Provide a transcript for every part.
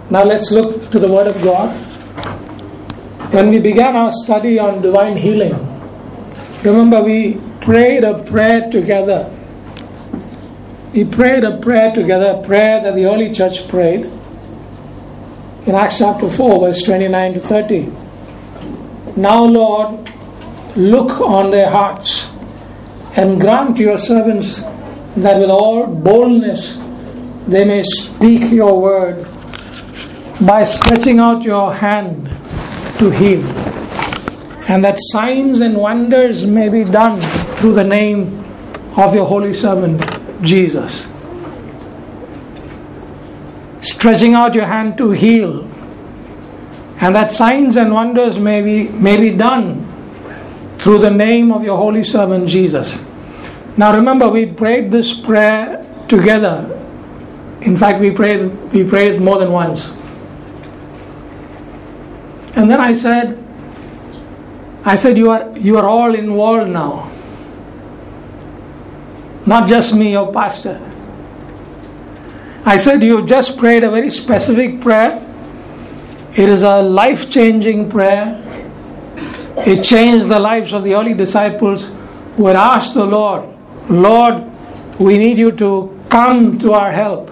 Now let's look to the Word of God. When we began our study on divine healing, remember we prayed a prayer together. We prayed a prayer together, a prayer that the early church prayed in Acts chapter 4, verse 29 to 30. Now, Lord, look on their hearts and grant your servants that with all boldness they may speak your word by stretching out your hand to heal, and that signs and wonders may be done through the name of your holy servant Jesus. Stretching out your hand to heal, and that signs and wonders may be done through the name of your holy servant Jesus. Now remember, we prayed this prayer together. In fact, we prayed it more than once. And then I said, you are all involved now. Not just me, your pastor. I said, you just prayed a very specific prayer. It is a life-changing prayer. It changed the lives of the early disciples who had asked the Lord, Lord, we need you to come to our help.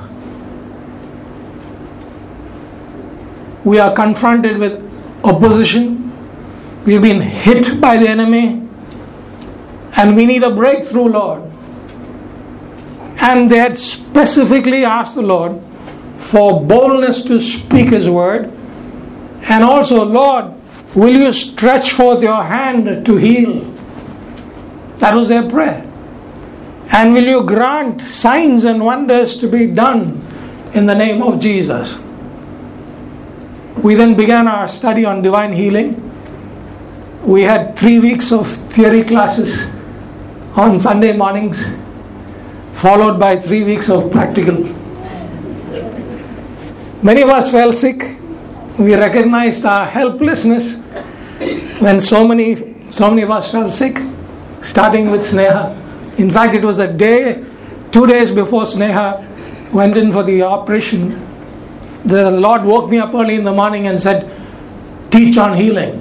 We are confronted with opposition. We've been hit by the enemy. And we need a breakthrough, Lord. And they had specifically asked the Lord for boldness to speak His word. And also, Lord, will you stretch forth your hand to heal? That was their prayer. And will you grant signs and wonders to be done in the name of Jesus? We then began our study on divine healing. We had 3 weeks of theory classes on Sunday mornings, followed by 3 weeks of practical. Many of us fell sick. We recognized our helplessness when so many of us fell sick, starting with Sneha. In fact, it was the day, 2 days before Sneha went in for the operation, the Lord woke me up early in the morning and said, teach on healing.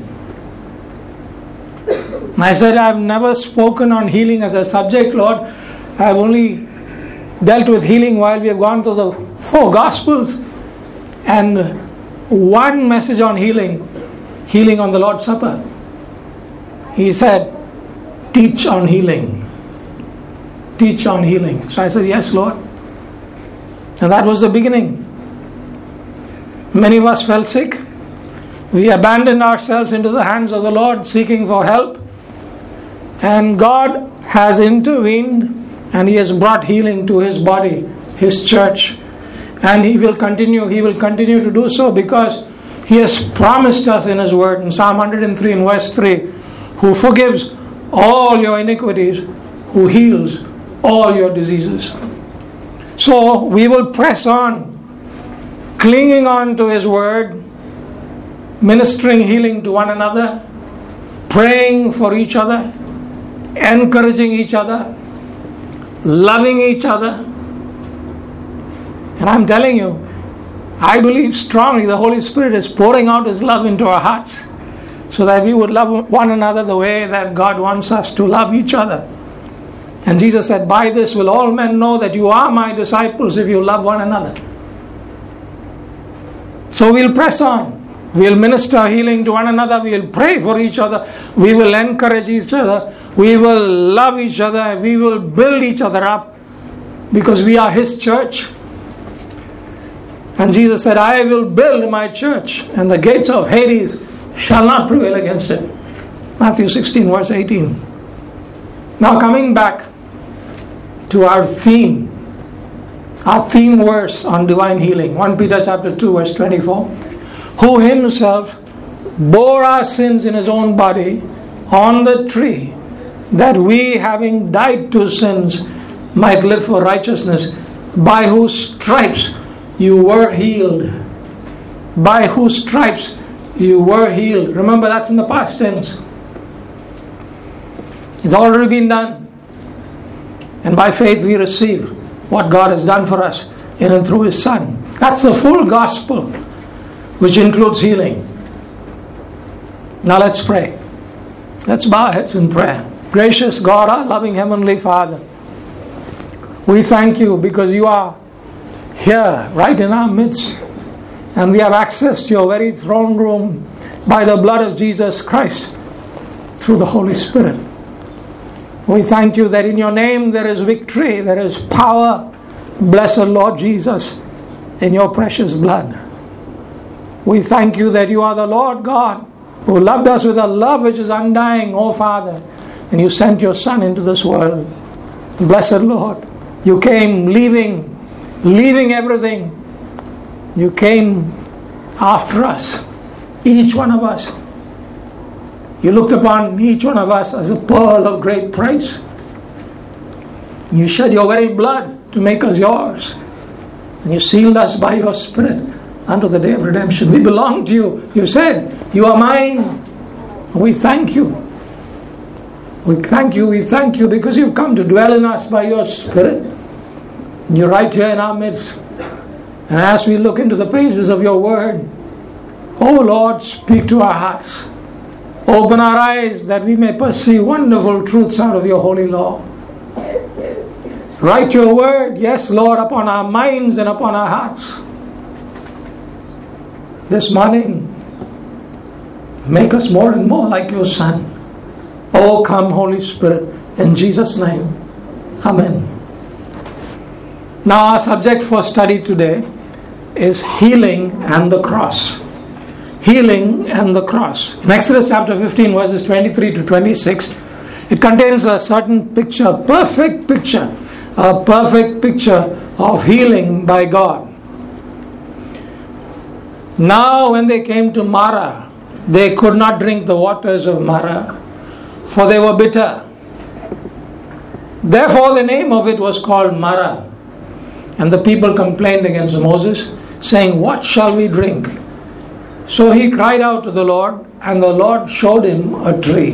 And I said, I've never spoken on healing as a subject, Lord. I've only dealt with healing while we have gone through the 4 Gospels. And one message on healing on the Lord's Supper. He said, teach on healing. Teach on healing. So I said, yes, Lord. And that was the beginning. Many of us fell sick. We abandoned ourselves into the hands of the Lord, seeking for help. And God has intervened, and He has brought healing to His body, His church. And He will continue to do so, because He has promised us in His word in Psalm 103 in verse 3, who forgives all your iniquities, who heals all your diseases. So we will press on, clinging on to His word, ministering healing to one another, praying for each other, encouraging each other, loving each other. And I'm telling you, I believe strongly the Holy Spirit is pouring out His love into our hearts, so that we would love one another the way that God wants us to love each other. And Jesus said, by this will all men know that you are my disciples, if you love one another. So we'll press on. We'll minister healing to one another. We'll pray for each other. We will encourage each other. We will love each other. We will build each other up, because we are His church. And Jesus said, I will build my church, and the gates of Hades shall not prevail against it. Matthew 16 verse 18. Now coming back to our theme verse on divine healing, 1 Peter chapter 2 verse 24. Who Himself bore our sins in His own body on the tree, that we, having died to sins, might live for righteousness, by whose stripes you were healed. By whose stripes you were healed. Remember, that's in the past tense. It's already been done. And by faith we receive what God has done for us in and through His Son. That's the full gospel. which includes healing. Now let's pray. Let's bow our heads in prayer. Gracious God, our loving Heavenly Father, we thank you because you are here, right in our midst, and we have access to your very throne room by the blood of Jesus Christ through the Holy Spirit. We thank you that in your name there is victory, there is power. Blessed Lord Jesus, in your precious blood. We thank you that you are the Lord God who loved us with a love which is undying, O Father, and you sent your Son into this world. Blessed Lord, you came leaving everything. You came after us, each one of us. You looked upon each one of us as a pearl of great price. You shed your very blood to make us yours. And you sealed us by your Spirit unto the day of redemption. We belong to you. You said, you are mine. We thank you. We thank you because you've come to dwell in us by your Spirit. You're right here in our midst. And as we look into the pages of your word, oh Lord, speak to our hearts. Open our eyes that we may perceive wonderful truths out of your holy law. Write your word, yes Lord, upon our minds and upon our hearts. This morning, make us more and more like your Son. Oh, come Holy Spirit, in Jesus' name. Amen. Now our subject for study today is healing and the cross. Healing and the cross. In Exodus chapter 15 verses 23 to 26, it contains a certain picture, a perfect picture of healing by God. Now when they came to Marah, they could not drink the waters of Marah, for they were bitter. Therefore the name of it was called Marah. And the people complained against Moses, saying, what shall we drink? So he cried out to the Lord, and the Lord showed him a tree.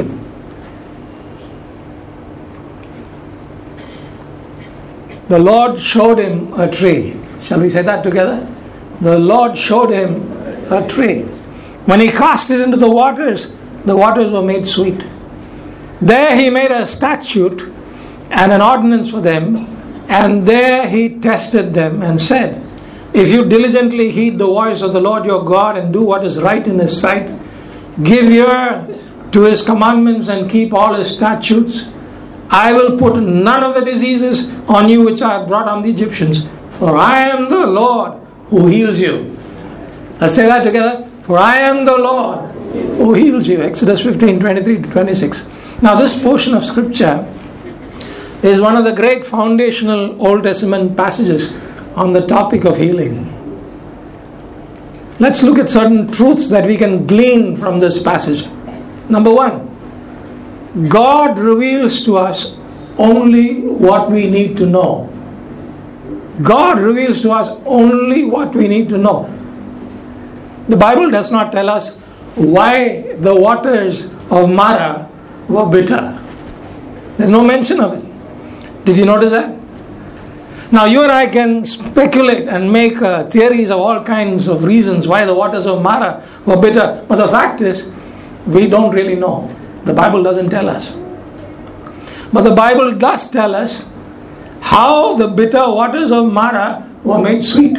The Lord showed him a tree. Shall we say that together? The Lord showed him a tree. When he cast it into the waters were made sweet. There he made a statute and an ordinance for them, and there he tested them and said, if you diligently heed the voice of the Lord your God and do what is right in his sight, give ear to his commandments and keep all his statutes, I will put none of the diseases on you which I have brought on the Egyptians, for I am the Lord who heals you. Let's say that together. For I am the Lord who heals you. Exodus 15, 23 to 26. Now this portion of scripture is one of the great foundational Old Testament passages on the topic of healing. Let's look at certain truths that we can glean from this passage. Number one, God reveals to us only what we need to know. God reveals to us only what we need to know. The Bible does not tell us why the waters of Marah were bitter. There's no mention of it. Did you notice that? Now you and I can speculate and make theories of all kinds of reasons why the waters of Marah were bitter. But the fact is, we don't really know. The Bible doesn't tell us. But the Bible does tell us how the bitter waters of Marah were made sweet.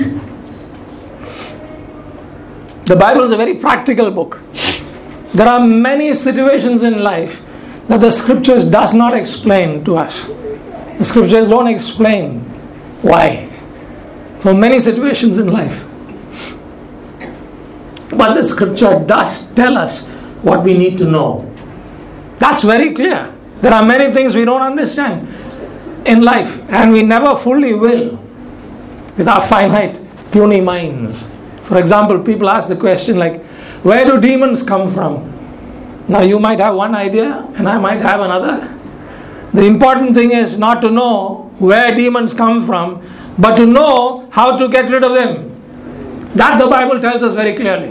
The Bible is a very practical book. There are many situations in life that the scriptures does not explain to us. The scriptures don't explain why. For many situations in life. But the scripture does tell us what we need to know. That's very clear. There are many things we don't understand in life, and we never fully will with our finite, puny minds. For example, people ask the question like, where do demons come from? Now you might have one idea and I might have another. The important thing is not to know where demons come from, but to know how to get rid of them. That the Bible tells us very clearly.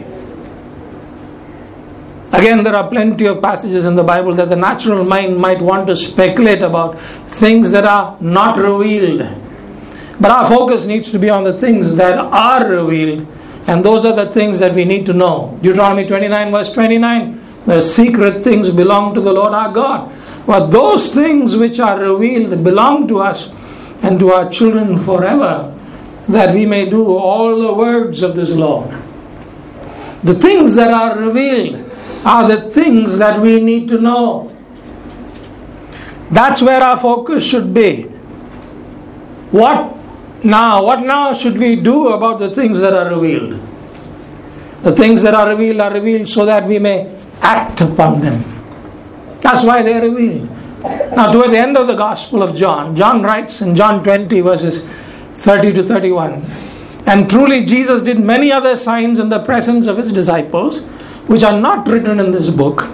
Again, there are plenty of passages in the Bible that the natural mind might want to speculate about, things that are not revealed. But our focus needs to be on the things that are revealed, And those are the things that we need to know. Deuteronomy 29 verse 29, the secret things belong to the Lord our God. But those things which are revealed belong to us and to our children forever, that we may do all the words of this law. The things that are revealed are the things that we need to know. That's where our focus should be. What now should we do about the things that are revealed? The things that are revealed so that we may act upon them. That's why they are revealed. Now, toward the end of the Gospel of John, John writes in John 20 verses 30 to 31, and truly Jesus did many other signs in the presence of his disciples, which are not written in this book,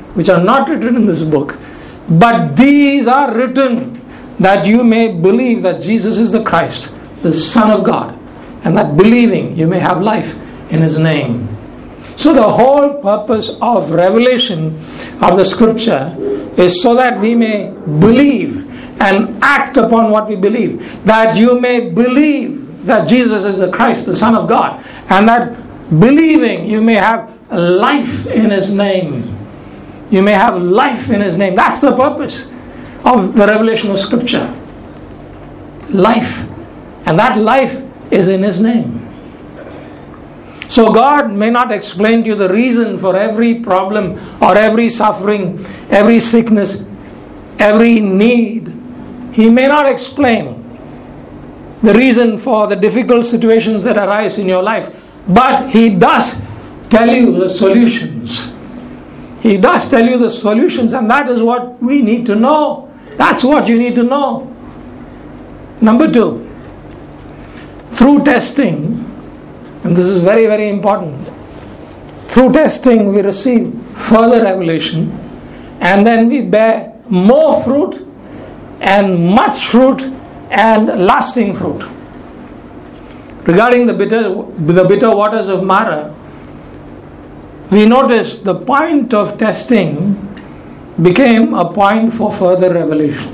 but these are written that you may believe that Jesus is the Christ, the Son of God, and that believing you may have life in his name. So the whole purpose of revelation of the scripture is so that we may believe and act upon what we believe. That you may believe that Jesus is the Christ, the Son of God, and that believing you may have life in his name. You may have life in his name. That's the purpose of the revelation of scripture. Life. And that life is in his name. So God may not explain to you the reason for every problem or every suffering, every sickness, every need. He may not explain the reason for the difficult situations that arise in your life, but he does tell you the solutions. He does tell you the solutions, and that is what we need to know. That's what you need to know. Number 2, through testing, and this is very, very important. Through testing, we receive further revelation, and then we bear more fruit, and much fruit, and lasting fruit. Regarding the bitter waters of Marah, we notice the point of testing became a point for further revelation.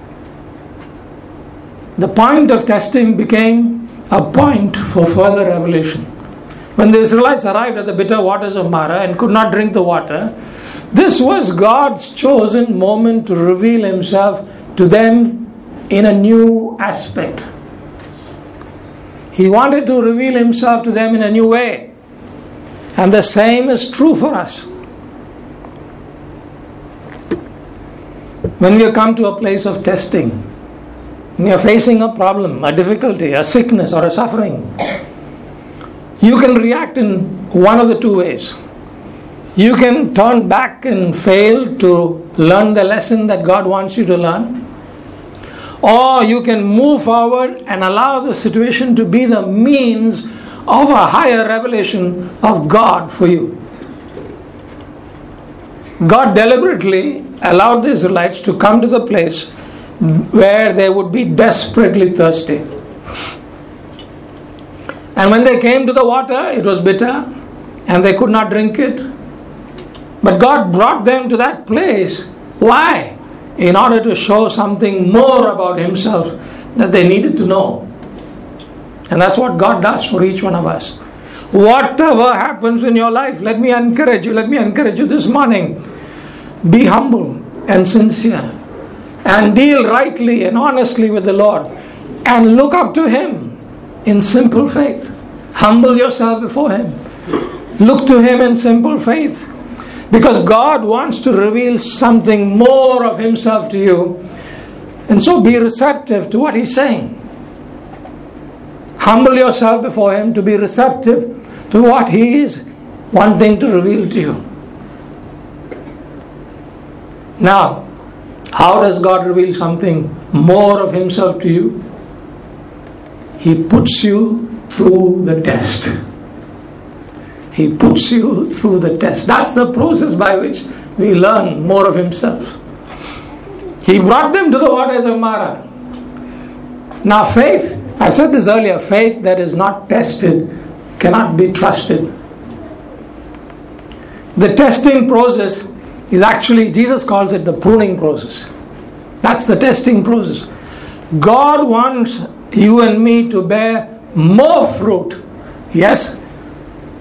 The point of testing became a point for further revelation. When the Israelites arrived at the bitter waters of Marah and could not drink the water, this was God's chosen moment to reveal himself to them in a new aspect. He wanted to reveal himself to them in a new way. And the same is true for us. When we come to a place of testing, when you are facing a problem, a difficulty, a sickness or a suffering, you can react in one of the two ways. You can turn back and fail to learn the lesson that God wants you to learn, or you can move forward and allow the situation to be the means of a higher revelation of God for you. God deliberately allowed the Israelites to come to the place where they would be desperately thirsty. And when they came to the water, it was bitter and they could not drink it. But God brought them to that place. Why? In order to show something more about himself that they needed to know. And that's what God does for each one of us. Whatever happens in your life, let me encourage you this morning. Be humble and sincere, and deal rightly and honestly with the Lord, and look up to him in simple faith. Humble yourself before him. Look to him in simple faith, because God wants to reveal something more of himself to you. And so be receptive to what he's saying. Humble yourself before him to be receptive to what he is wanting to reveal to you. Now, how does God reveal something more of himself to you? He puts you through the test. He puts you through the test. That's the process by which we learn more of himself. He brought them to the waters of Marah. Now faith, I said this earlier, faith that is not tested cannot be trusted. The testing process is actually, Jesus calls it the pruning process. That's the testing process. God wants you and me to bear more fruit. Yes,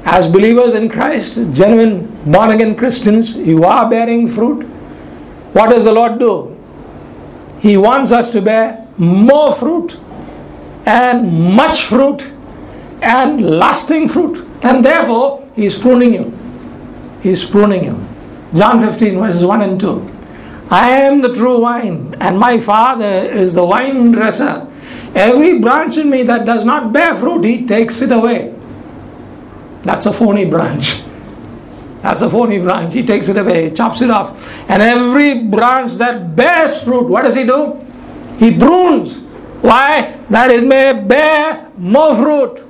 as believers in Christ, genuine born again Christians, you are bearing fruit. What does the Lord do? He wants us to bear more fruit and much fruit and lasting fruit. And therefore, He is pruning you. He is pruning you. John 15 verses 1 and 2. I am the true vine, and my Father is the vine dresser. Every branch in me that does not bear fruit, He takes it away. That's a phony branch. That's a phony branch. He takes it away, He chops it off. And every branch that bears fruit, what does He do? He prunes. Why? That it may bear more fruit.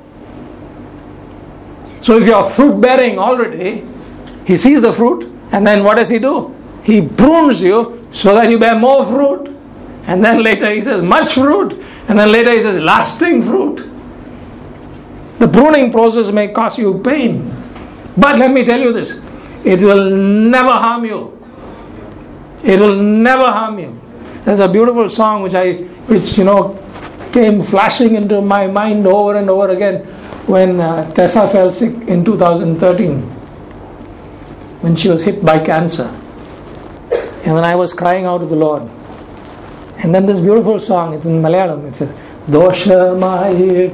So if you are fruit bearing already, He sees the fruit, and then what does He do? He prunes you so that you bear more fruit. And then later He says much fruit. And then later He says lasting fruit. The pruning process may cause you pain. But let me tell you this. It will never harm you. It will never harm you. There's a beautiful song which came flashing into my mind over and over again when Tessa fell sick in 2013. When she was hit by cancer. And then I was crying out to the Lord. And then this beautiful song, it's in Malayalam, it says, Doshamayitennodonnum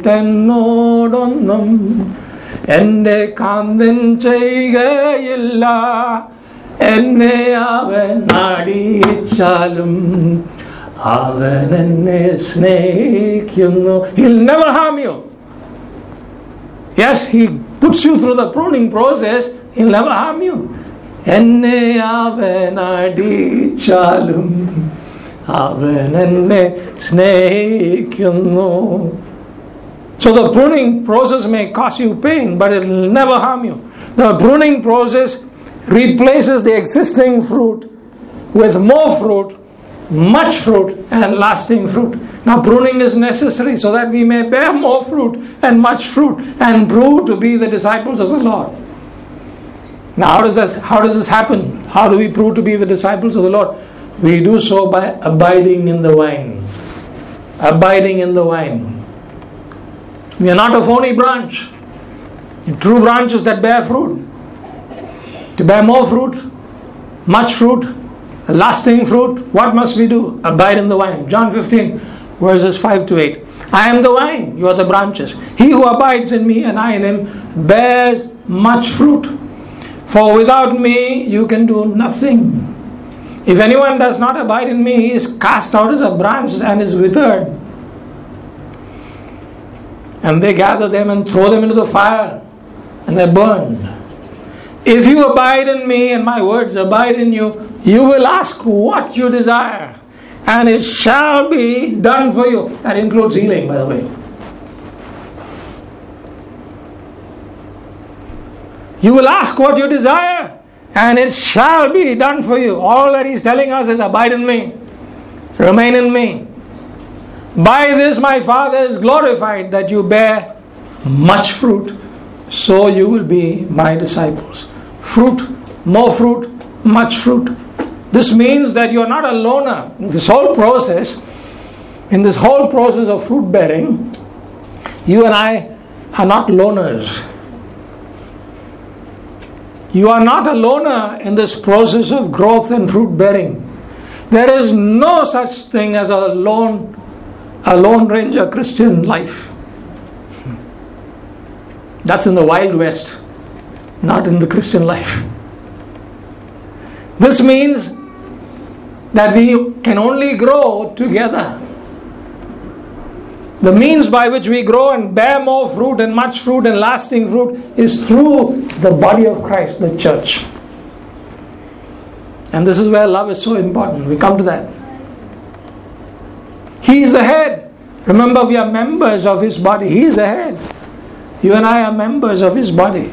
Ende kandin cheygayilla Enne avan adichalum Avan enne snehikkunnu. He'll never harm you. Yes, He puts you through the pruning process. He'll never harm you. Enne avan adichalum Avan enne snehikkunnu. So the pruning process may cause you pain, but it will never harm you. The pruning process replaces the existing fruit with more fruit, much fruit, and lasting fruit. Now pruning is necessary so that we may bear more fruit and much fruit and prove to be the disciples of the Lord. Now how does this happen? How do we prove to be the disciples of the Lord? We do so by abiding in the vine. Abiding in the vine. We are not a phony branch. True branches that bear fruit. To bear more fruit, much fruit, lasting fruit, what must we do? Abide in the vine. John 15 verses 5 to 8. I am the vine, you are the branches. He who abides in me and I in him bears much fruit. For without me you can do nothing. If anyone does not abide in me, he is cast out as a branch and is withered. And they gather them and throw them into the fire, and they burn. If you abide in me and my words abide in you, you will ask what you desire, and it shall be done for you. That includes healing, by the way. You will ask what you desire, and it shall be done for you. All that He's telling us is abide in me, remain in me. By this my Father is glorified, that you bear much fruit, so you will be my disciples. Fruit, more fruit, much fruit. This means that you are not a loner. In this whole process of fruit bearing, you and I are not loners. You are not a loner in this process of growth and fruit bearing. There is no such thing as a lone ranger Christian life. That's in the Wild West, not in the Christian life. This means that we can only grow together. The means by which we grow and bear more fruit and much fruit and lasting fruit is through the body of Christ, the church. And this is where love is so important. We come to that. He is the head. Remember, we are members of His body. He is the head. You and I are members of His body.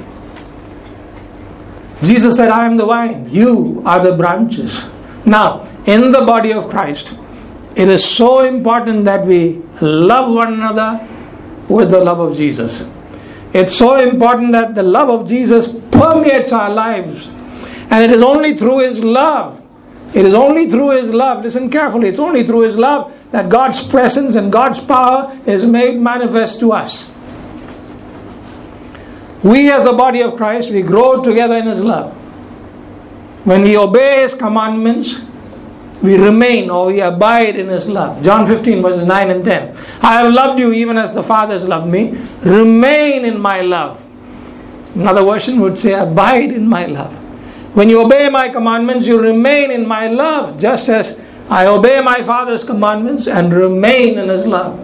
Jesus said, I am the vine. You are the branches. Now, in the body of Christ, it is so important that we love one another with the love of Jesus. It's so important that the love of Jesus permeates our lives. And it is only through His love. It is only through His love. Listen carefully. It's only through His love that God's presence and God's power is made manifest to us. We as the body of Christ, we grow together in His love. When we obey His commandments, we remain or we abide in His love. John 15 verses 9 and 10. I have loved you even as the Father has loved me. Remain in my love. Another version would say, abide in my love. When you obey my commandments, you remain in my love, just as I obey my Father's commandments and remain in His love.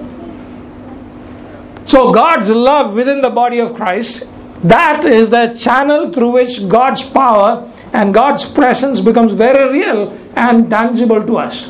So God's love within the body of Christ, that is the channel through which God's power and God's presence becomes very real and tangible to us.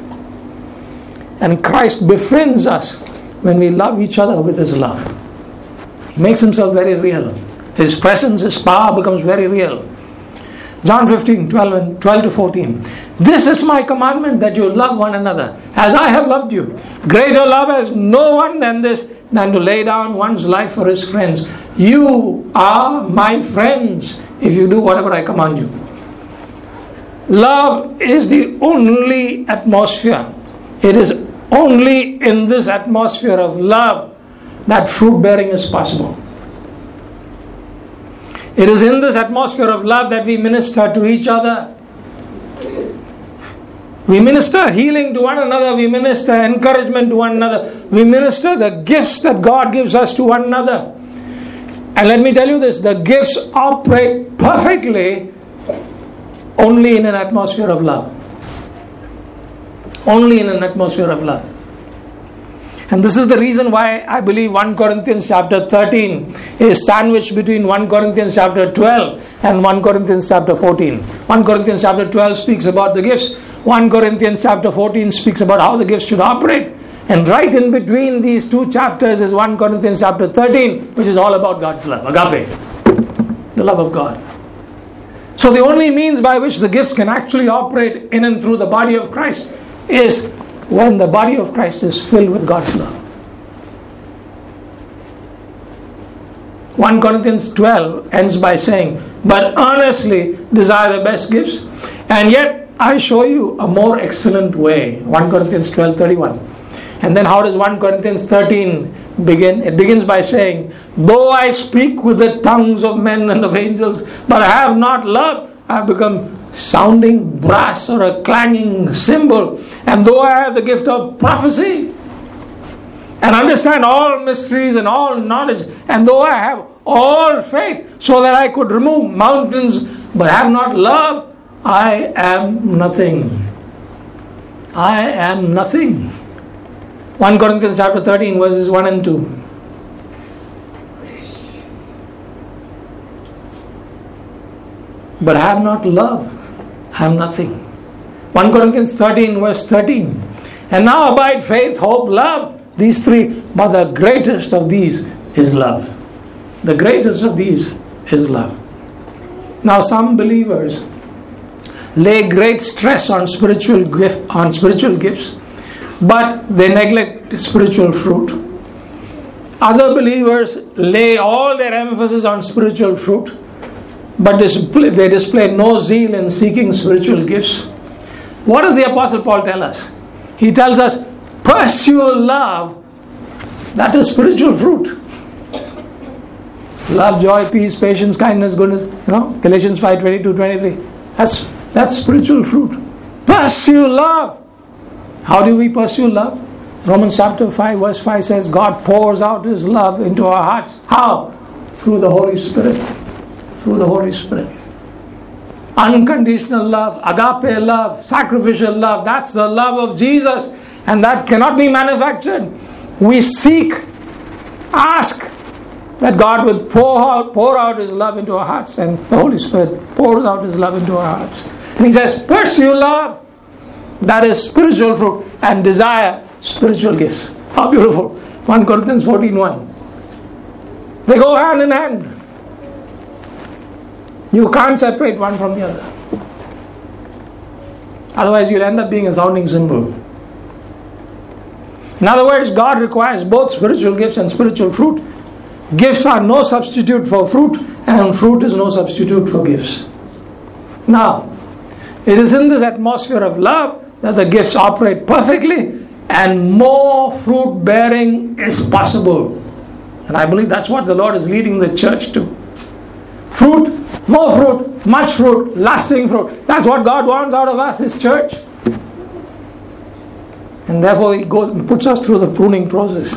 And Christ befriends us when we love each other with His love. He makes Himself very real. His presence, His power becomes very real. John 15, 12 to 14. This is my commandment, that you love one another as I have loved you. Greater love has no one than this, than to lay down one's life for his friends. You are my friends if you do whatever I command you. Love is the only atmosphere. It is only in this atmosphere of love that fruit bearing is possible. It is in this atmosphere of love that we minister to each other. We minister healing to one another. We minister encouragement to one another. We minister the gifts that God gives us to one another. And let me tell you this, the gifts operate perfectly only in an atmosphere of love. Only in an atmosphere of love. And this is the reason why I believe 1 Corinthians chapter 13 is sandwiched between 1 Corinthians chapter 12 and 1 Corinthians chapter 14. 1 Corinthians chapter 12 speaks about the gifts. 1 Corinthians chapter 14 speaks about how the gifts should operate. And right in between these two chapters is 1 Corinthians chapter 13, which is all about God's love, agape, the love of God. So the only means by which the gifts can actually operate in and through the body of Christ is when the body of Christ is filled with God's love. 1 Corinthians 12 ends by saying, but earnestly desire the best gifts, and yet I show you a more excellent way. 1 Corinthians 12:31. And then how does 1 Corinthians 13 begin? It begins by saying, though I speak with the tongues of men and of angels, but I have not love, I have become sounding brass or a clanging cymbal. And though I have the gift of prophecy and understand all mysteries and all knowledge, and though I have all faith so that I could remove mountains, but have not love, I am nothing. I am nothing. 1 Corinthians chapter 13 verses 1 and 2. But I have not love, I am nothing. 1 Corinthians 13 verse 13. And now abide faith, hope, love. These three, but the greatest of these is love. The greatest of these is love. Now some believers lay great stress on spiritual gifts, but they neglect spiritual fruit. Other believers lay all their emphasis on spiritual fruit, but they display no zeal in seeking spiritual gifts. What does the Apostle Paul tell us? He tells us, pursue love, that is spiritual fruit. Love, joy, peace, patience, kindness, goodness. Galatians 5:22-23. That's spiritual fruit. Pursue love. How do we pursue love? Romans chapter 5 verse 5 says, God pours out His love into our hearts. How? Through the Holy Spirit. Through the Holy Spirit. Unconditional love, agape love, sacrificial love. That's the love of Jesus. And that cannot be manufactured. We seek, ask that God will pour out His love into our hearts. And the Holy Spirit pours out His love into our hearts. And He says, pursue love. That is spiritual fruit. And desire spiritual gifts. How beautiful. 1 Corinthians 14:1. They go hand in hand. You can't separate one from the other. Otherwise you'll end up being a sounding cymbal. In other words, God requires both spiritual gifts and spiritual fruit. Gifts are no substitute for fruit, and fruit is no substitute for gifts. Now, it is in this atmosphere of love that the gifts operate perfectly, and more fruit bearing is possible. And I believe that's what the Lord is leading the church to. Fruit, more fruit, much fruit, lasting fruit. That's what God wants out of us, His church. And therefore He goes and puts us through the pruning process.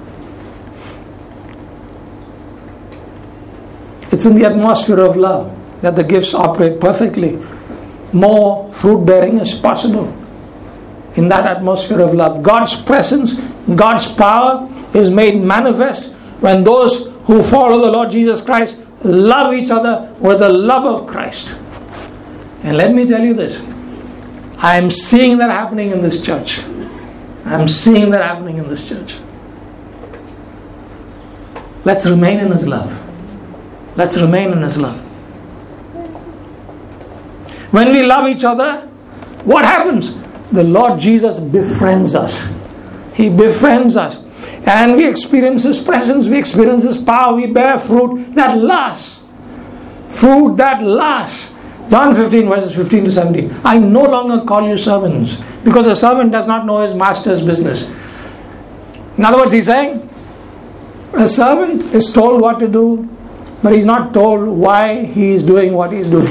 It's in the atmosphere of love that the gifts operate perfectly. More fruit bearing is possible in that atmosphere of love. God's presence, God's power is made manifest when those who follow the Lord Jesus Christ love each other with the love of Christ. And let me tell you this, I am seeing that happening in this church. I am seeing that happening in this church. Let's remain in His love. Let's remain in His love. When we love each other, what happens? The Lord Jesus befriends us. He befriends us. And we experience His presence, we experience His power, we bear fruit that lasts. Fruit that lasts. John 15 verses 15 to 17. I no longer call you servants, because a servant does not know his master's business. In other words, He's saying, a servant is told what to do, but he's not told why he is doing what he's doing.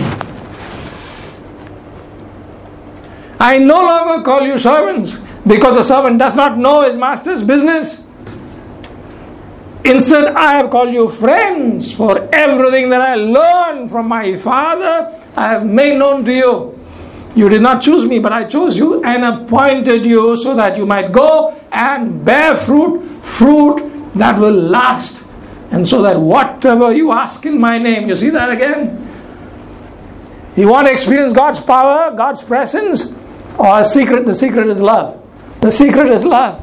I no longer call you servants, because a servant does not know his master's business. Instead, I have called you friends, for everything that I learned from my Father, I have made known to you. You did not choose me, but I chose you and appointed you so that you might go and bear fruit, fruit that will last. And so that whatever you ask in my name, you see that again? You want to experience God's power, God's presence, or a secret? The secret is love. The secret is love.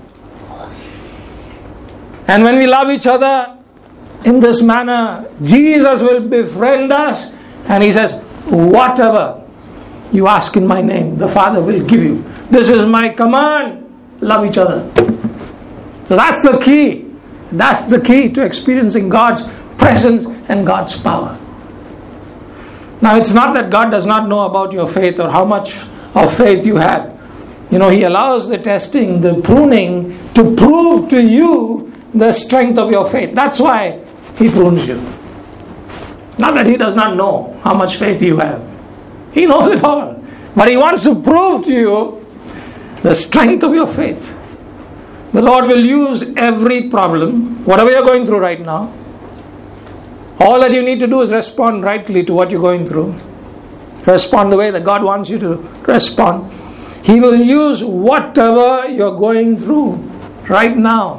And when we love each other in this manner, Jesus will befriend us, and He says, whatever you ask in my name, the Father will give you. This is my command. Love each other. So that's the key. That's the key to experiencing God's presence and God's power. Now, it's not that God does not know about your faith or how much of faith you have. You know, He allows the testing, the pruning, to prove to you the strength of your faith. That's why He prunes you. Not that He does not know how much faith you have. He knows it all. But He wants to prove to you the strength of your faith. The Lord will use every problem, whatever you're going through right now. All that you need to do is respond rightly to what you're going through. Respond the way that God wants you to respond. He will use whatever you're going through right now.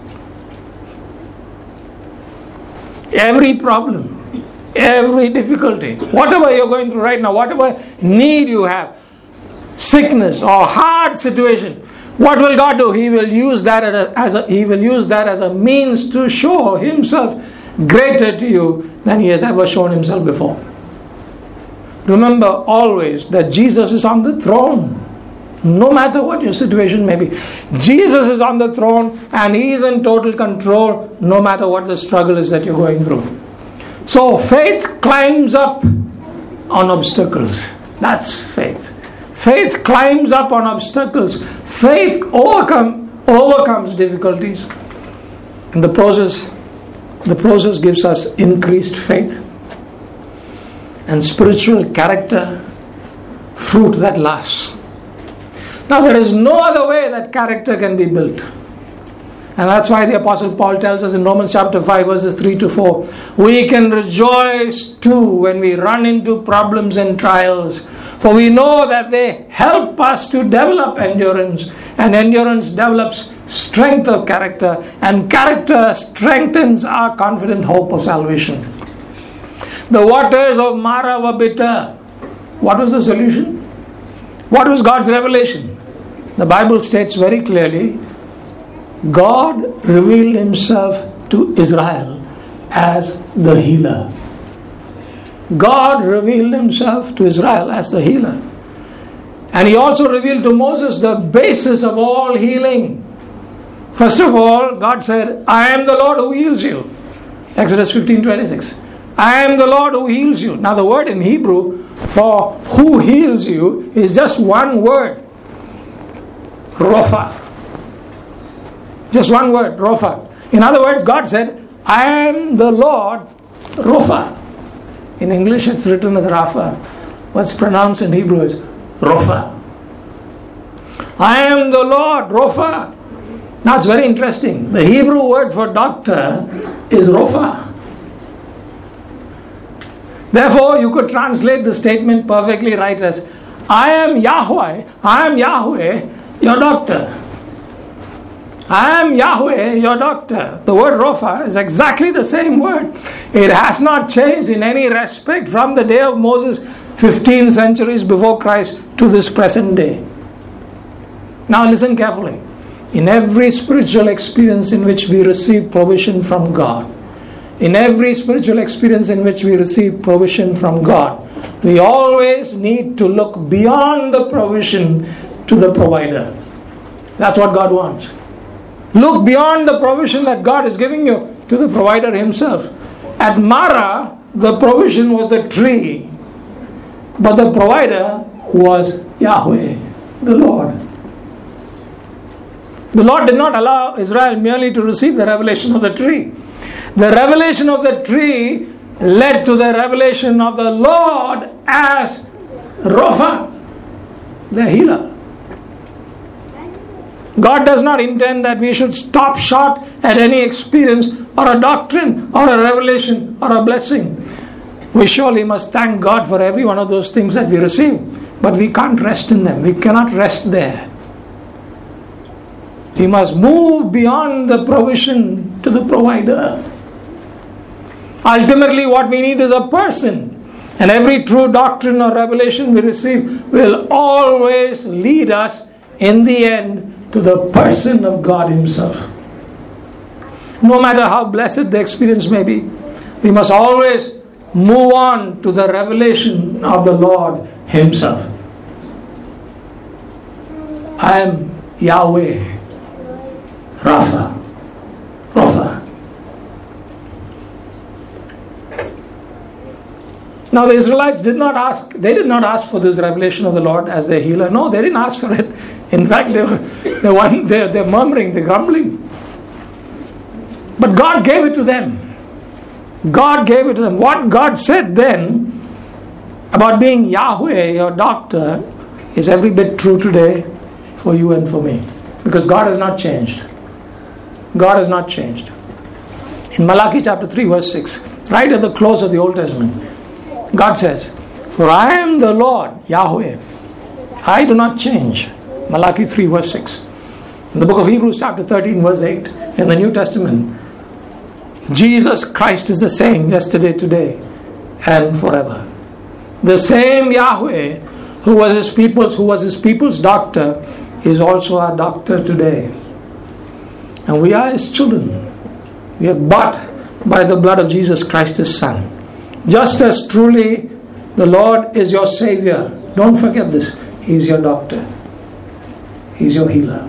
Every problem, every difficulty, whatever you're going through right now, whatever need you have, sickness or hard situation, what will God do? He will use that as a means to show Himself greater to you than He has ever shown Himself before. Remember always that Jesus is on the throne. No matter what your situation may be, Jesus is on the throne and He is in total control no matter what the struggle is that you're going through. So faith climbs up on obstacles. That's faith. Faith climbs up on obstacles. Faith overcomes difficulties. And the process gives us increased faith and spiritual character, fruit that lasts. Now there is no other way that character can be built. And that's why the Apostle Paul tells us in Romans chapter 5 verses 3 to 4, we can rejoice too when we run into problems and trials, for we know that they help us to develop endurance, and endurance develops strength of character, and character strengthens our confident hope of salvation. The waters of Mara were bitter. What was the solution? What was God's revelation? The Bible states very clearly, God revealed Himself to Israel as the healer. God revealed Himself to Israel as the healer. And He also revealed to Moses the basis of all healing. First of all, God said, I am the Lord who heals you. Exodus 15:26. I am the Lord who heals you. Now the word in Hebrew for who heals you is just one word. Rapha. Just one word, Rapha. In other words, God said, I am the Lord, Rapha. In English it's written as Rapha. What's pronounced in Hebrew is Ropha. I am the Lord, Ropha. Now it's very interesting. The Hebrew word for doctor is Ropha. Therefore, you could translate the statement perfectly right as, I am Yahweh, your doctor. I am Yahweh, your doctor. The word Ropha is exactly the same word. It has not changed in any respect from the day of Moses, 15 centuries before Christ, to this present day. Now listen carefully. In every spiritual experience in which we receive provision from God, we always need to look beyond the provision to the provider. That's what God wants. Look beyond the provision that God is giving you to the provider himself. At Marah, the provision was the tree, but the provider was Yahweh, the Lord. The Lord did not allow Israel merely to receive the revelation of the tree. The revelation of the tree led to the revelation of the Lord as Ropha, the healer. God does not intend that we should stop short at any experience or a doctrine or a revelation or a blessing. We surely must thank God for every one of those things that we receive, but we can't rest in them. We cannot rest there. We must move beyond the provision to the provider. Ultimately, what we need is a person. And every true doctrine or revelation we receive will always lead us in the end to the person of God Himself. No matter how blessed the experience may be, we must always move on to the revelation of the Lord Himself. I am Yahweh, Rapha. Now the Israelites did not ask for this revelation of the Lord as their healer. No, they didn't ask for it. In fact, they're murmuring, they're grumbling. But God gave it to them. God gave it to them. What God said then about being Yahweh, your doctor, is every bit true today for you and for me. Because God has not changed. God has not changed. In Malachi chapter 3 verse 6, right at the close of the Old Testament, God says, "For I am the Lord, Yahweh. I do not change." Malachi 3 verse 6. In the book of Hebrews chapter 13 verse 8, in the New Testament, Jesus Christ is the same yesterday, today, and forever. The same Yahweh who was his people's doctor is also our doctor today. And we are His children. We are bought by the blood of Jesus Christ, His Son. Just as truly the Lord is your Savior, don't forget this, He is your doctor. He is your healer.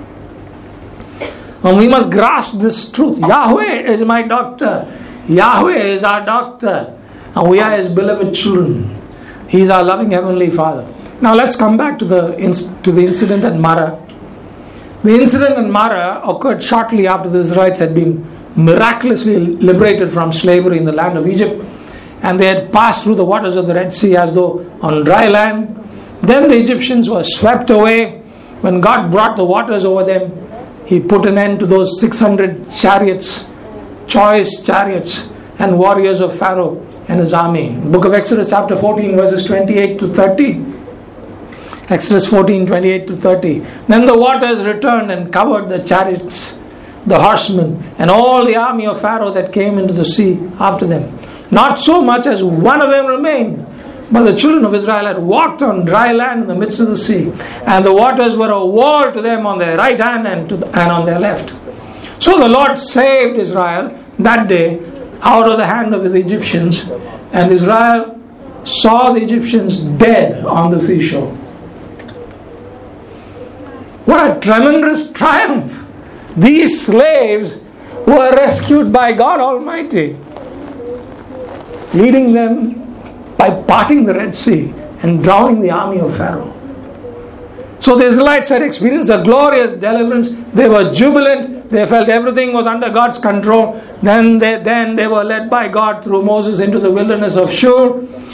And we must grasp this truth. Yahweh is my doctor. Yahweh is our doctor. And we are His beloved children. He is our loving Heavenly Father. Now let's come back to the incident at Marah. The incident at Marah occurred shortly after the Israelites had been miraculously liberated from slavery in the land of Egypt, and they had passed through the waters of the Red Sea as though on dry land. Then the Egyptians were swept away. When God brought the waters over them, He put an end to those 600 chariots, choice chariots and warriors of Pharaoh and his army. Book of Exodus chapter 14 verses 28 to 30. Exodus 14, 28 to 30. Then the waters returned and covered the chariots, the horsemen, and all the army of Pharaoh that came into the sea after them. Not so much as one of them remained, but the children of Israel had walked on dry land in the midst of the sea, and the waters were a wall to them on their right hand and on their left. So the Lord saved Israel that day out of the hand of the Egyptians, and Israel saw the Egyptians dead on the seashore. What a tremendous triumph! These slaves were rescued by God Almighty, leading them by parting the Red Sea and drowning the army of Pharaoh. So the Israelites had experienced a glorious deliverance. They were jubilant. They felt everything was under God's control. Then they were led by God through Moses into the wilderness of Shur.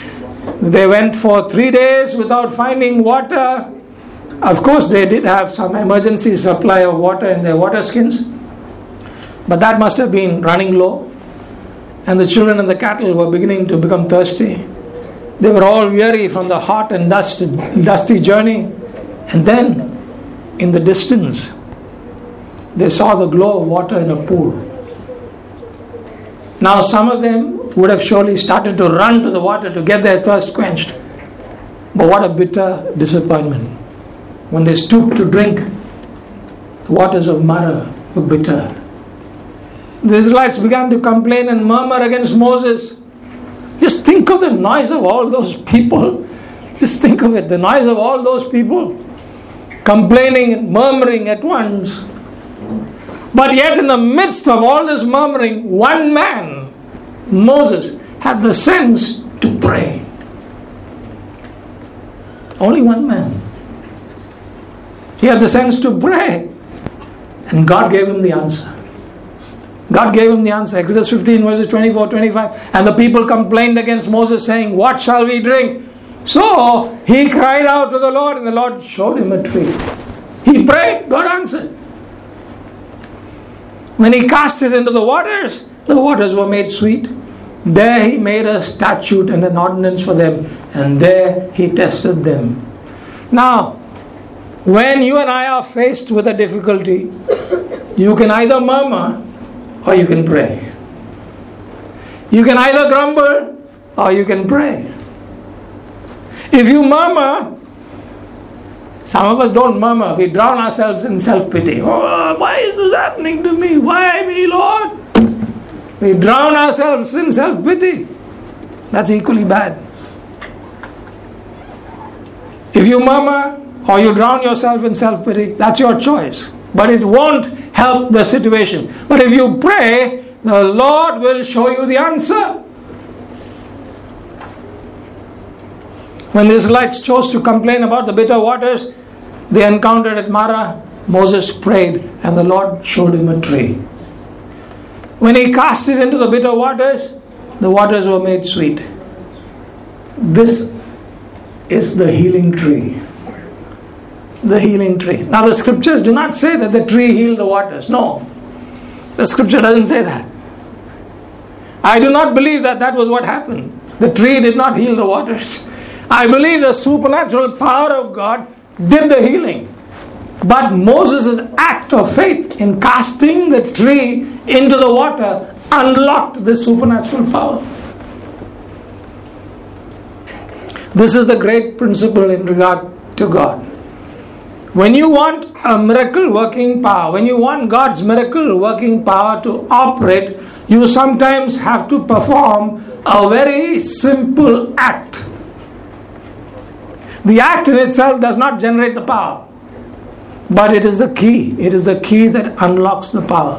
They went for 3 days without finding water. Of course, they did have some emergency supply of water in their water skins, but that must have been running low. And the children and the cattle were beginning to become thirsty. They were all weary from the hot and dusty journey. And then, in the distance, they saw the glow of water in a pool. Now, some of them would have surely started to run to the water to get their thirst quenched. But what a bitter disappointment. When they stooped to drink, the waters of Marah were bitter. The Israelites began to complain and murmur against Moses. Just think of the noise of all those people. Just think of it, the noise of all those people complaining and murmuring at once. But yet in the midst of all this murmuring, one man, Moses, had the sense to pray. Only one man. He had the sense to pray. And God gave him the answer. God gave him the answer. Exodus 15 verses 24, 25. And the people complained against Moses, saying, "What shall we drink?" So he cried out to the Lord, and the Lord showed him a tree. He prayed, God answered. When he cast it into the waters were made sweet. There he made a statute and an ordinance for them, and there he tested them. Now, when you and I are faced with a difficulty, you can either murmur or you can pray. You can either grumble or you can pray. If you murmur, some of us don't murmur, we drown ourselves in self-pity. Oh, why is this happening to me? Why me, Lord? We drown ourselves in self-pity. That's equally bad. If you murmur or you drown yourself in self-pity, that's your choice. But it won't help the situation. But if you pray, the Lord will show you the answer. When the Israelites chose to complain about the bitter waters they encountered at Marah, Moses prayed and the Lord showed him a tree. When he cast it into the bitter waters, the waters were made sweet. This is the healing tree. The healing tree. Now the scriptures do not say that the tree healed the waters. No. The scripture doesn't say that. I do not believe that that was what happened. The tree did not heal the waters. I believe the supernatural power of God did the healing. But Moses' act of faith in casting the tree into the water unlocked this supernatural power. This is the great principle in regard to God. When you want a miracle working power, when you want God's miracle working power to operate, you sometimes have to perform a very simple act. The act in itself does not generate the power, but it is the key. It is the key that unlocks the power.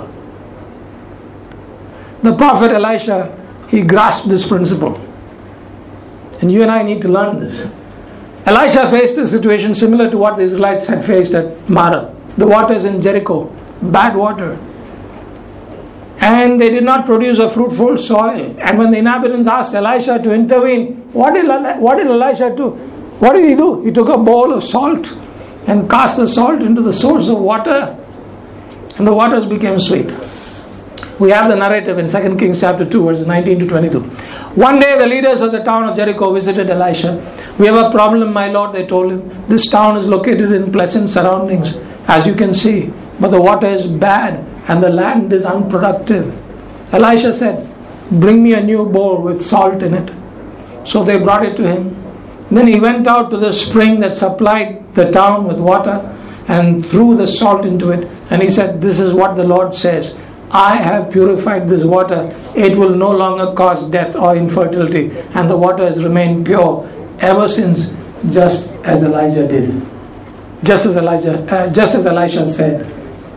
The prophet Elisha, he grasped this principle. And you and I need to learn this. Elisha faced a situation similar to what the Israelites had faced at Marah. The waters in Jericho, bad water. And they did not produce a fruitful soil. And when the inhabitants asked Elisha to intervene, what did Elisha do? What did he do? He took a bowl of salt and cast the salt into the source of water, and the waters became sweet. We have the narrative in 2 Kings chapter 2 verses 19 to 22. One day the leaders of the town of Jericho visited Elisha. "We have a problem, my lord," they told him. "This town is located in pleasant surroundings, as you can see, but the water is bad and the land is unproductive." Elisha said, "Bring me a new bowl with salt in it." So they brought it to him. Then he went out to the spring that supplied the town with water and threw the salt into it. And he said, "This is what the Lord says. I have purified this water. It will no longer cause death or infertility." And the water has remained pure ever since, just as Elijah did. Just as Elisha said.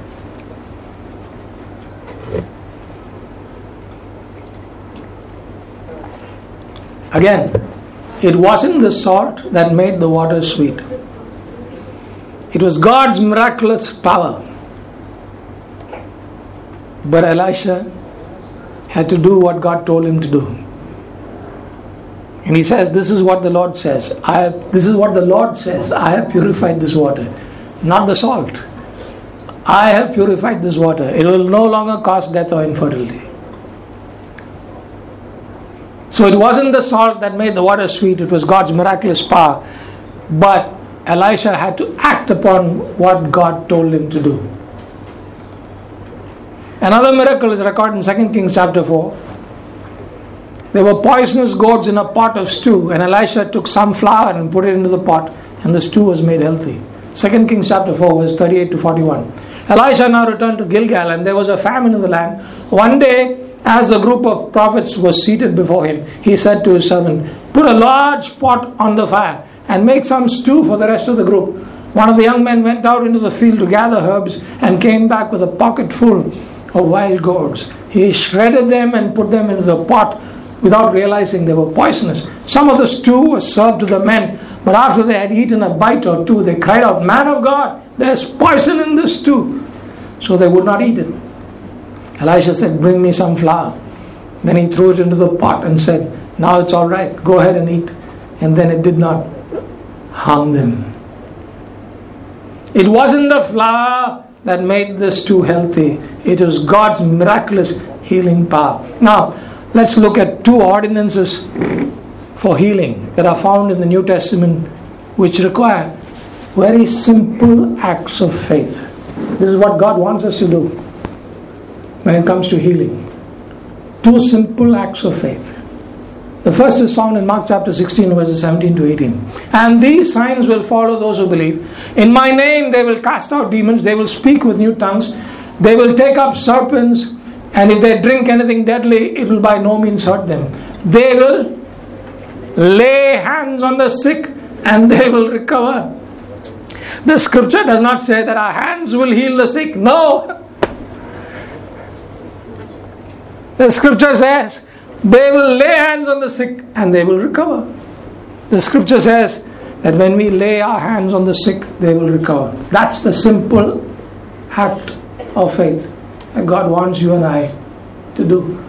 Again, it wasn't the salt that made the water sweet. It was God's miraculous power. But Elisha had to do what God told him to do. And he says, this is what the Lord says. This is what the Lord says. I have purified this water. Not the salt. I have purified this water. It will no longer cause death or infertility. So it wasn't the salt that made the water sweet. It was God's miraculous power. But Elisha had to act upon what God told him to do. Another miracle is recorded in 2 Kings chapter 4. There were poisonous goats in a pot of stew, and Elisha took some flour and put it into the pot, and the stew was made healthy. 2 Kings chapter 4 verse 38 to 41. Elisha now returned to Gilgal, and there was a famine in the land. One day, as the group of prophets was seated before him, he said to his servant, put a large pot on the fire and make some stew for the rest of the group. One of the young men went out into the field to gather herbs and came back with a pocket full of wild gourds. He shredded them and put them into the pot without realizing they were poisonous. Some of the stew was served to the men, but after they had eaten a bite or two, they cried out, Man of God, there's poison in this stew. So they would not eat it. Elisha said, bring me some flour. Then he threw it into the pot and said, now it's all right, go ahead and eat. And then it did not harm them. It wasn't the flour that made the stew healthy. It was God's miraculous healing power. Now, let's look at two ordinances for healing that are found in the New Testament, which require very simple acts of faith. This is what God wants us to do when it comes to healing. Two simple acts of faith. The first is found in Mark chapter 16 verses 17 to 18. And these signs will follow those who believe. In my name they will cast out demons, they will speak with new tongues, they will take up serpents, and if they drink anything deadly, it will by no means hurt them. They will lay hands on the sick and they will recover. The scripture does not say that our hands will heal the sick. No. The scripture says they will lay hands on the sick and they will recover. The scripture says that when we lay our hands on the sick, they will recover. That's the simple act of faith that God wants you and I to do.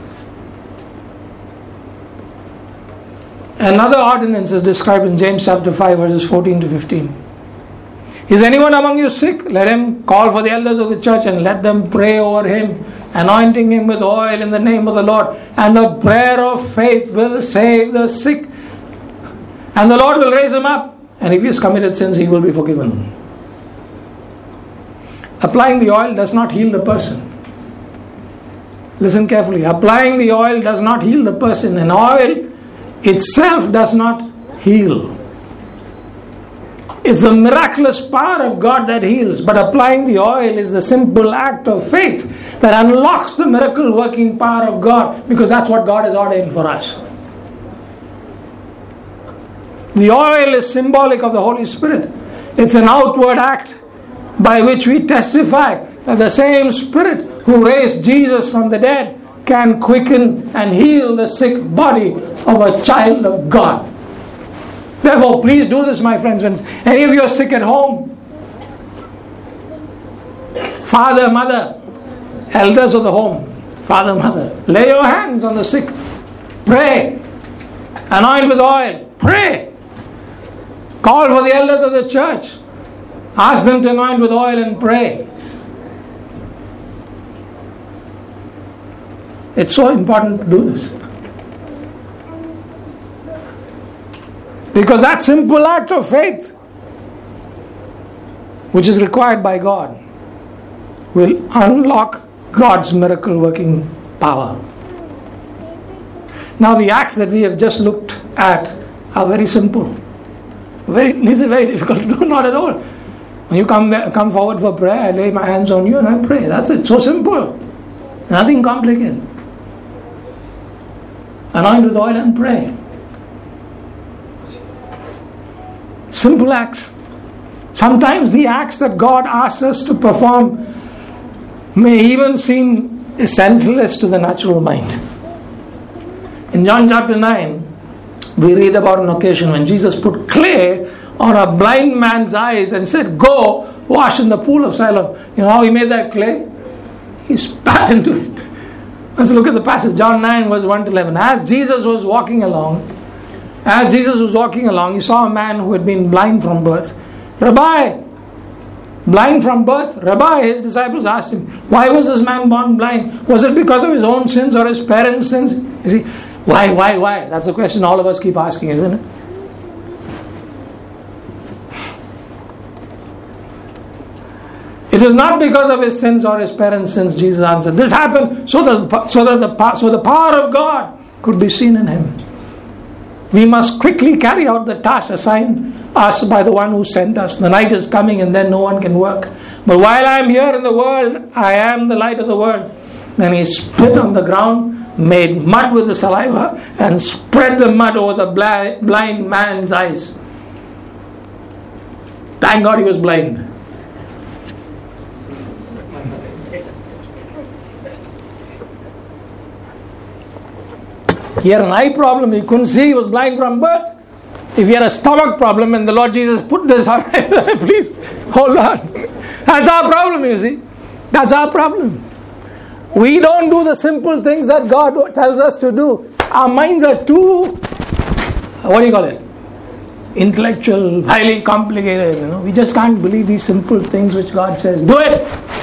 Another ordinance is described in James chapter 5 verses 14 to 15. Is anyone among you sick? Let him call for the elders of the church and let them pray over him, anointing him with oil in the name of the Lord. And the prayer of faith will save the sick, and the Lord will raise him up. And if he has committed sins, he will be forgiven. Applying the oil does not heal the person. Listen carefully. Applying the oil does not heal the person. And oil itself does not heal. It's the miraculous power of God that heals. But applying the oil is the simple act of faith that unlocks the miracle working power of God, because that's what God has ordained for us. The oil is symbolic of the Holy Spirit. It's an outward act by which we testify that the same Spirit who raised Jesus from the dead can quicken and heal the sick body of a child of God. Therefore, please do this, my friends. When any of you are sick at home, father, mother, elders of the home, father, mother, lay your hands on the sick. Pray. Anoint with oil. Pray. Call for the elders of the church. Ask them to anoint with oil and pray. It's so important to do this. Because that simple act of faith, which is required by God, will unlock God's miracle working power. Now the acts that we have just looked at are very simple. These are very difficult to do, not at all. When you come forward for prayer, I lay my hands on you and I pray. That's it. So simple. Nothing complicated. Anoint with oil and pray. Simple acts. Sometimes the acts that God asks us to perform may even seem senseless to the natural mind. In John chapter 9, we read about an occasion when Jesus put clay on a blind man's eyes and said, go wash in the pool of Siloam. You know how he made that clay? He spat into it. Let's look at the passage, John 9 verse 1 to 11. As Jesus was walking along As Jesus was walking along, he saw a man who had been blind from birth. Rabbi, blind from birth? Rabbi, his disciples asked him, why was this man born blind? Was it because of his own sins or his parents' sins? You see, why? That's the question all of us keep asking, isn't it? It was not because of his sins or his parents' sins, Jesus answered. This happened so that the power of God could be seen in him. We must quickly carry out the task assigned us by the one who sent us. The night is coming and then no one can work. But while I am here in the world, I am the light of the world. Then he spit on the ground, made mud with the saliva, and spread the mud over the blind man's eyes. Thank God he was blind. He had an eye problem, he couldn't see, he was blind from birth. If he had a stomach problem and the Lord Jesus put this on, please, hold on. That's our problem, you see. That's our problem. We don't do the simple things that God tells us to do. Our minds are too, what do you call it? Intellectual, highly complicated. We just can't believe these simple things which God says. Do it!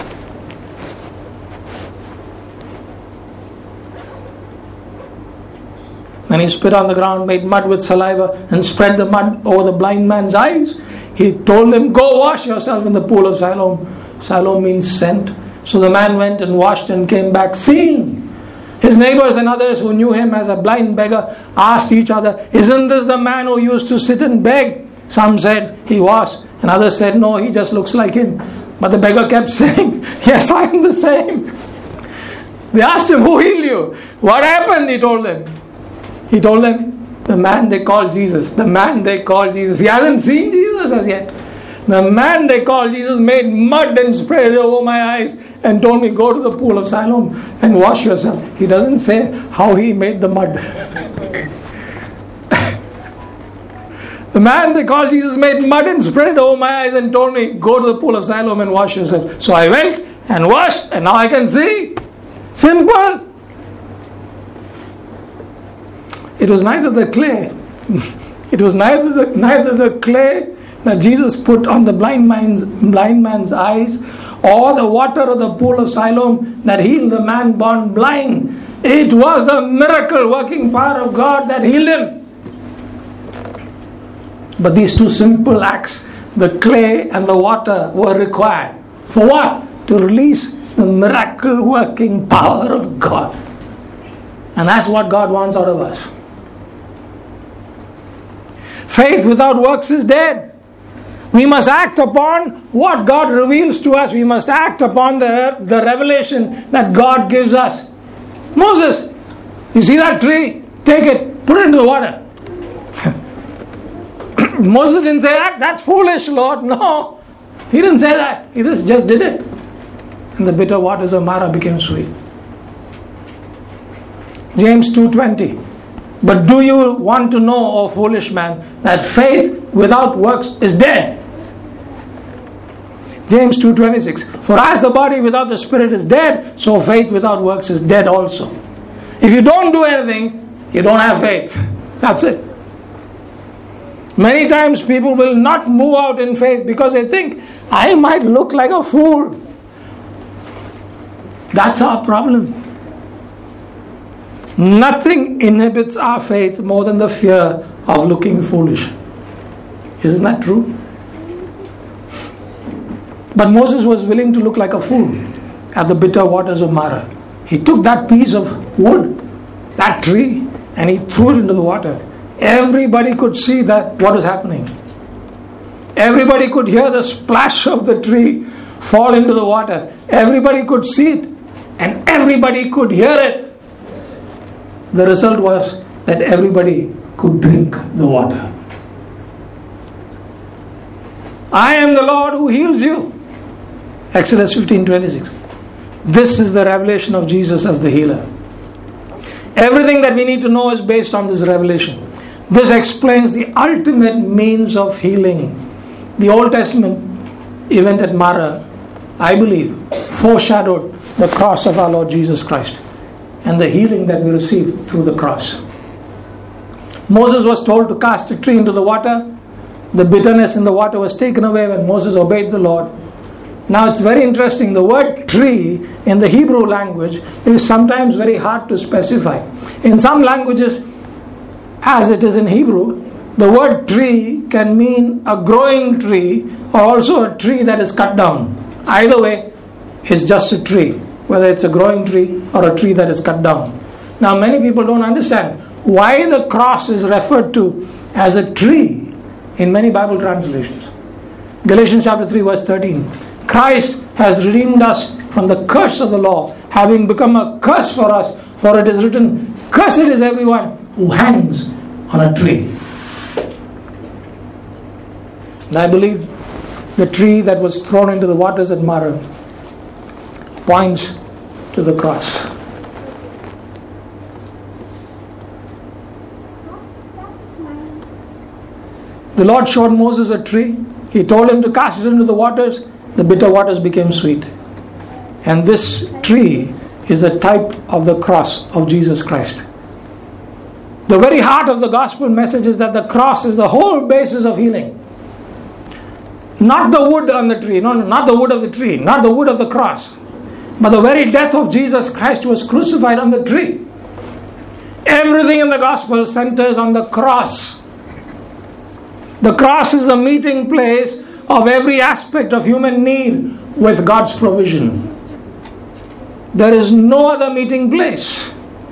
When he spit on the ground, made mud with saliva, and spread the mud over the blind man's eyes, he told him, go wash yourself in the pool of Siloam. Siloam means sent. So the man went and washed and came back seeing. His neighbors and others who knew him as a blind beggar asked each other, isn't this the man who used to sit and beg? Some said he was, and others said no, he just looks like him. But the beggar kept saying, yes, I am the same. They asked him, who healed you? What happened? He told them. He told them, the man they call Jesus. The man they call Jesus. He hasn't seen Jesus as yet. The man they call Jesus made mud and spread it over my eyes and told me, go to the pool of Siloam and wash yourself. He doesn't say how he made the mud. The man they call Jesus made mud and spread it over my eyes and told me, go to the pool of Siloam and wash yourself. So I went and washed and now I can see. Simple. It was neither the clay. It was neither the clay that Jesus put on the blind man's eyes, or the water of the pool of Siloam that healed the man born blind. It was the miracle working power of God that healed him. But these two simple acts, the clay and the water, were required. For what? To release the miracle working power of God. And that's what God wants out of us. Faith without works is dead. We must act upon what God reveals to us. We must act upon the revelation that God gives us. Moses, you see that tree? Take it, put it into the water. Moses didn't say that. That's foolish, Lord. No, he didn't say that. He just did it. And the bitter waters of Mara became sweet. James 2:20. But do you want to know, O foolish man, that faith without works is dead? James 2:26. For as the body without the spirit is dead, so faith without works is dead also. If you don't do anything, you don't have faith. That's it. Many times people will not move out in faith because they think, I might look like a fool. That's our problem. Nothing inhibits our faith more than the fear of looking foolish. Isn't that true? But Moses was willing to look like a fool at the bitter waters of Mara. He took that piece of wood, that tree, and he threw it into the water. Everybody could see that what was happening. Everybody could hear the splash of the tree fall into the water. Everybody could see it, and everybody could hear it. The result was that everybody could drink the water. I am the Lord who heals you. Exodus 15:26. This is the revelation of Jesus as the healer. Everything that we need to know is based on this revelation. This explains the ultimate means of healing. The Old Testament event at Mara, I believe, foreshadowed the cross of our Lord Jesus Christ and the healing that we received through the cross. Moses was told to cast a tree into the water. The bitterness in the water was taken away when Moses obeyed the Lord. Now it's very interesting. The word tree in the Hebrew language is sometimes very hard to specify. In some languages, as it is in Hebrew, the word tree can mean a growing tree or also a tree that is cut down. Either way, it's just a tree, whether it's a growing tree or a tree that is cut down. Now many people don't understand why the cross is referred to as a tree in many Bible translations. Galatians chapter 3 verse 13. Christ has redeemed us from the curse of the law, having become a curse for us, for it is written, cursed is everyone who hangs on a tree. And I believe the tree that was thrown into the waters at Marah points to the cross. The Lord showed Moses a tree. He told him to cast it into the waters. The bitter waters became sweet. And this tree is a type of the cross of Jesus Christ. The very heart of the gospel message is that the cross is the whole basis of healing. Not the wood on the tree, no, not the wood of the tree, not the wood of the cross, but the very death of Jesus Christ who was crucified on the tree. Everything in the gospel centers on the cross. The cross is the meeting place of every aspect of human need with God's provision. There is no other meeting place.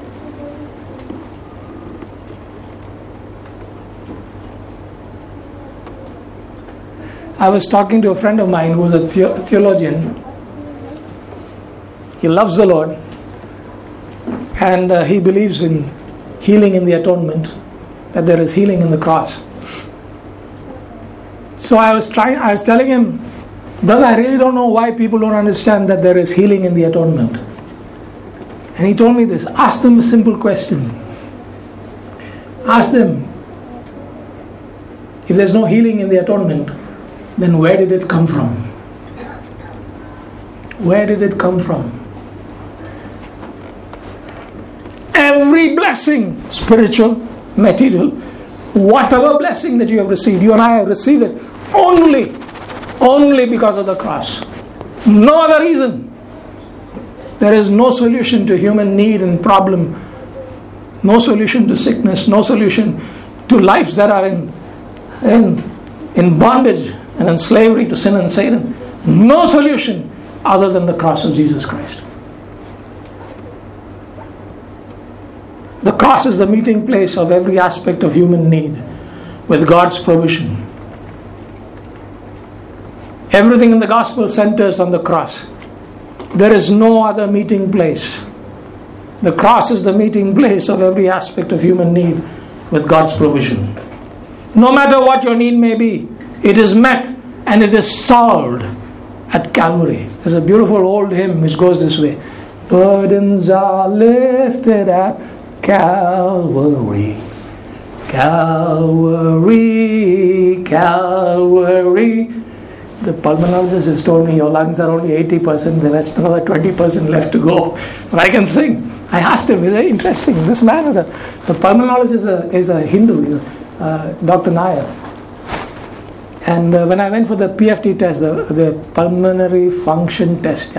I was talking to a friend of mine who was a theologian. He loves the Lord and he believes in healing in the atonement, that there is healing in the cross. So I was telling him, brother, I really don't know why people don't understand that there is healing in the atonement. And he told me this, ask them a simple question. Ask them, if there's no healing in the atonement, then where did it come from? Where did it come from? Every blessing, spiritual, material, whatever blessing that you have received, you and I have received it only because of the cross. No other reason. There is no solution to human need and problem, no solution to sickness, no solution to lives that are in bondage and in slavery to sin and Satan. No solution other than the cross of Jesus Christ. The cross is the meeting place of every aspect of human need with God's provision. Everything in the gospel centers on the cross. There is no other meeting place. The cross is the meeting place of every aspect of human need with God's provision. No matter what your need may be, it is met and it is solved at Calvary. There's a beautiful old hymn which goes this way. Burdens are lifted at Calvary, Calvary, Calvary. The pulmonologist has told me your lungs are only 80%, the rest another 20% left to go. But I can sing. I asked him, it's very interesting. This man is the pulmonologist is a Hindu, Dr. Nair. And when I went for the PFT test, the pulmonary function test,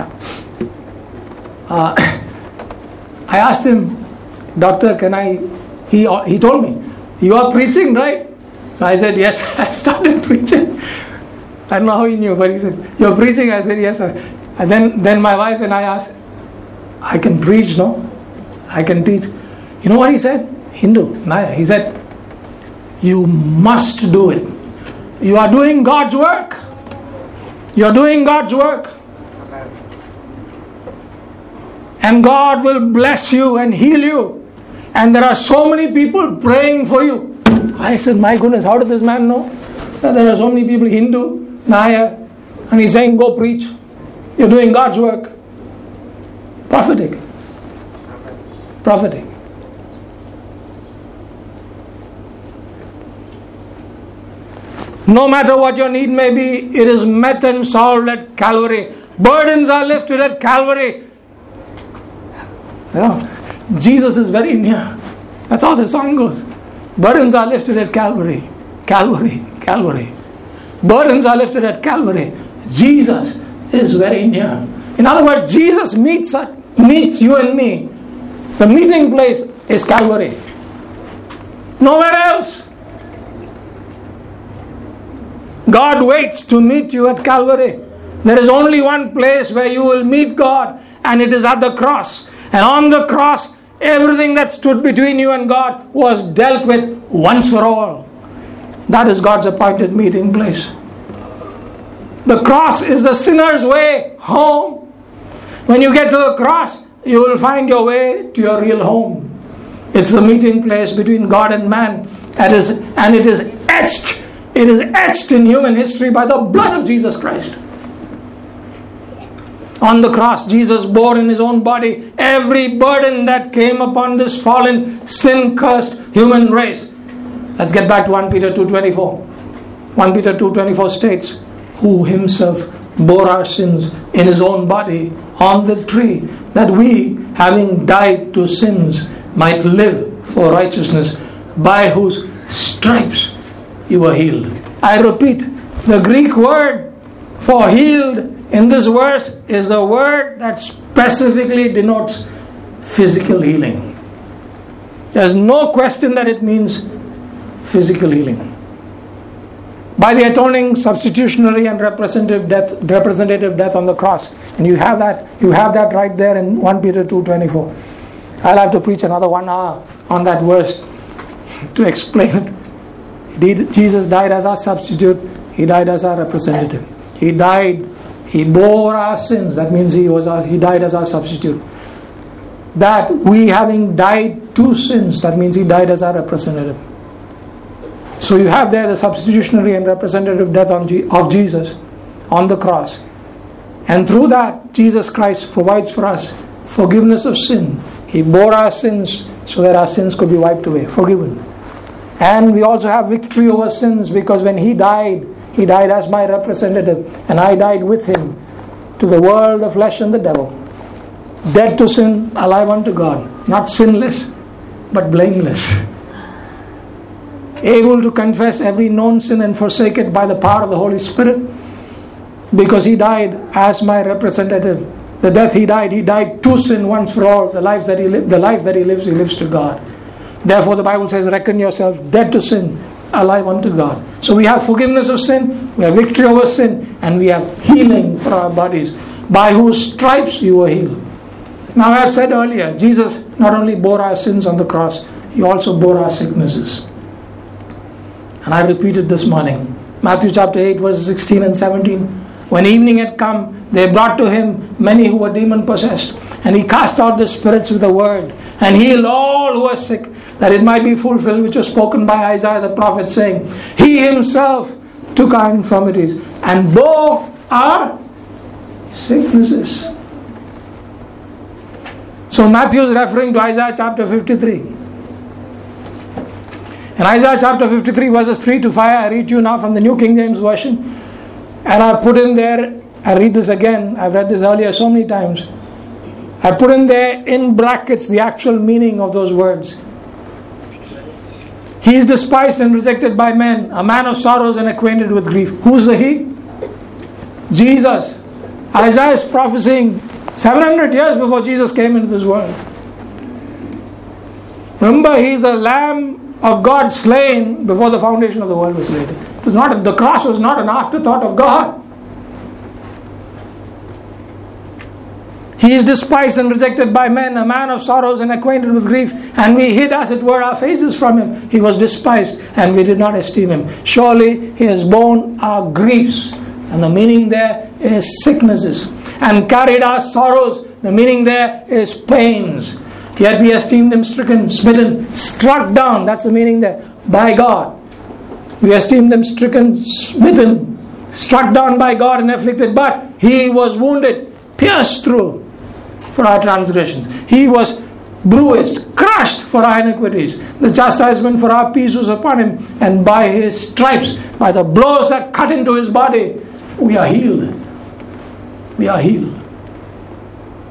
I asked him, Doctor, can I? He told me, you are preaching, right? So I said, yes, I started preaching. I don't know how he knew, but he said, you're preaching? I said, yes, sir. And then my wife and I asked, I can preach, no? I can teach. You know what he said? Hindu, Naya. He said, you must do it. You are doing God's work. You are doing God's work. And God will bless you and heal you. And there are so many people praying for you. I said, my goodness, how did this man know that there are so many people, Hindu, Naya, and he's saying, go preach. You're doing God's work. Prophetic. Prophetic. No matter what your need may be, it is met and solved at Calvary. Burdens are lifted at Calvary. Yeah. Jesus is very near. That's how the song goes. Burdens are lifted at Calvary. Calvary. Calvary. Burdens are lifted at Calvary. Jesus is very near. In other words, Jesus meets you and me. The meeting place is Calvary. Nowhere else. God waits to meet you at Calvary. There is only one place where you will meet God, and it is at the cross. And on the cross, everything that stood between you and God was dealt with once for all. That is God's appointed meeting place. The cross is the sinner's way home. When you get to the cross, you will find your way to your real home. It's the meeting place between God and man. And it is etched. It is etched in human history by the blood of Jesus Christ. On the cross, Jesus bore in His own body every burden that came upon this fallen, sin-cursed human race. Let's get back to 1 Peter 2:24. 1 Peter 2:24 states, who Himself bore our sins in His own body on the tree, that we, having died to sins, might live for righteousness, by whose stripes you were healed. I repeat, the Greek word for healed in this verse is the word that specifically denotes physical healing. There's no question that it means physical healing. By the atoning, substitutionary and representative death on the cross. And you have that right there in 1 Peter 2:24. I'll have to preach another 1 hour on that verse to explain it. Jesus died as our substitute. He died as our representative. He died. He bore our sins. That means He died as our substitute. That we, having died to sins, that means He died as our representative. So you have there the substitutionary and representative death of Jesus on the cross. And through that, Jesus Christ provides for us forgiveness of sin. He bore our sins so that our sins could be wiped away, forgiven. And we also have victory over sins, because when He died as my representative, and I died with Him to the world, the flesh and the devil. Dead to sin, alive unto God. Not sinless, but blameless. Able to confess every known sin and forsake it by the power of the Holy Spirit, because He died as my representative. The death He died to sin once for all. The life that He lives to God. Therefore the Bible says, reckon yourself dead to sin, alive unto God. So we have forgiveness of sin, we have victory over sin, and we have healing for our bodies. By whose stripes you were healed. Now I have said earlier, Jesus not only bore our sins on the cross, He also bore our sicknesses. And I repeated this morning, Matthew chapter 8 verses 16 and 17. When evening had come, they brought to Him many who were demon possessed, and He cast out the spirits with the word, and healed all who were sick, that it might be fulfilled which was spoken by Isaiah the prophet, saying, He Himself took our infirmities and bore our sicknesses. So Matthew is referring to Isaiah chapter 53. In Isaiah chapter 53 verses 3 to 5, I read you now from the New King James Version. And I put in there, I read this again, I've read this earlier so many times. I put in there in brackets the actual meaning of those words. He is despised and rejected by men, a man of sorrows and acquainted with grief. Who's the He? Jesus. Isaiah is prophesying 700 years before Jesus came into this world. Remember, He is the Lamb of God slain before the foundation of the world was laid. The cross was not an afterthought of God. He is despised and rejected by men, a man of sorrows and acquainted with grief, and we hid as it were our faces from Him. He was despised and we did not esteem Him. Surely He has borne our griefs, and the meaning there is sicknesses, and carried our sorrows, the meaning there is pains. Yet we esteemed Him stricken, smitten, struck down, that's the meaning there, by God. We esteemed Him stricken, smitten, struck down by God and afflicted, but He was wounded, pierced through for our transgressions. He was bruised, crushed for our iniquities. The chastisement for our peace was upon Him, and by His stripes, by the blows that cut into His body, we are healed. We are healed.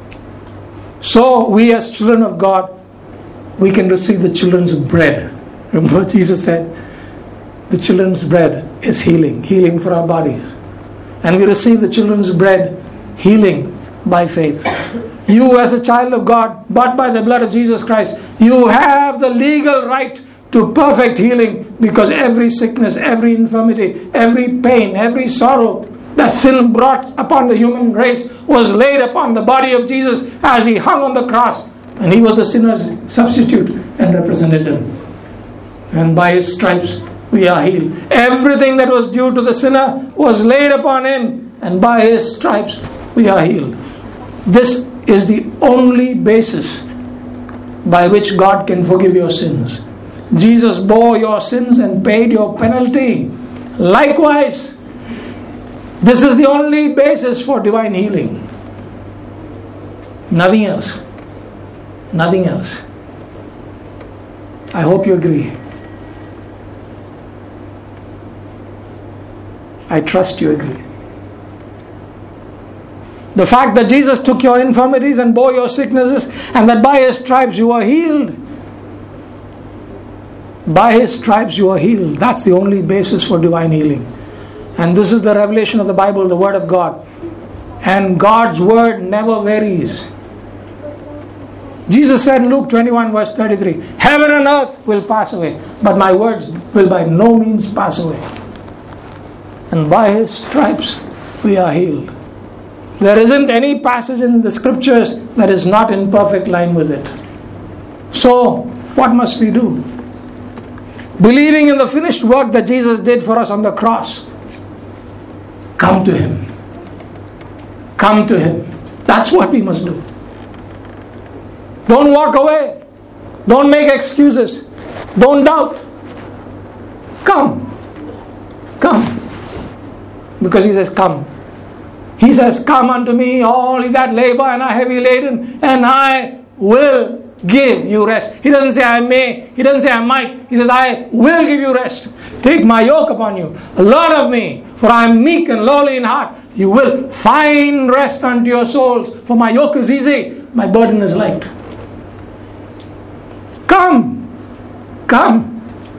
So we as children of God, we can receive the children's bread. Remember, Jesus said, the children's bread is healing, healing for our bodies. And we receive the children's bread, healing by faith. You as a child of God, bought by the blood of Jesus Christ, you have the legal right to perfect healing, because every sickness, every infirmity, every pain, every sorrow that sin brought upon the human race was laid upon the body of Jesus as He hung on the cross. And He was the sinner's substitute and representative. And by His stripes we are healed. Everything that was due to the sinner was laid upon Him, and by His stripes we are healed. This is the only basis by which God can forgive your sins. Jesus bore your sins and paid your penalty. Likewise, this is the only basis for divine healing. Nothing else. Nothing else. I hope you agree. I trust you agree. The fact that Jesus took your infirmities and bore your sicknesses, and that by His stripes you are healed. By His stripes you are healed. That's the only basis for divine healing. And this is the revelation of the Bible, the Word of God. And God's Word never varies. Jesus said in Luke 21 verse 33, heaven and earth will pass away, but my words will by no means pass away. And by His stripes we are healed. There isn't any passage in the scriptures that is not in perfect line with it. So, what must we do? Believing in the finished work that Jesus did for us on the cross. Come to Him. Come to Him. That's what we must do. Don't walk away. Don't make excuses. Don't doubt. Come. Come. Because He says, come. He says, come unto me, all ye that labor and are heavy laden, and I will give you rest. He doesn't say I may. He doesn't say I might. He says, I will give you rest. Take my yoke upon you. Learn of me, for I am meek and lowly in heart. You will find rest unto your souls. For my yoke is easy, my burden is light. Come. Come.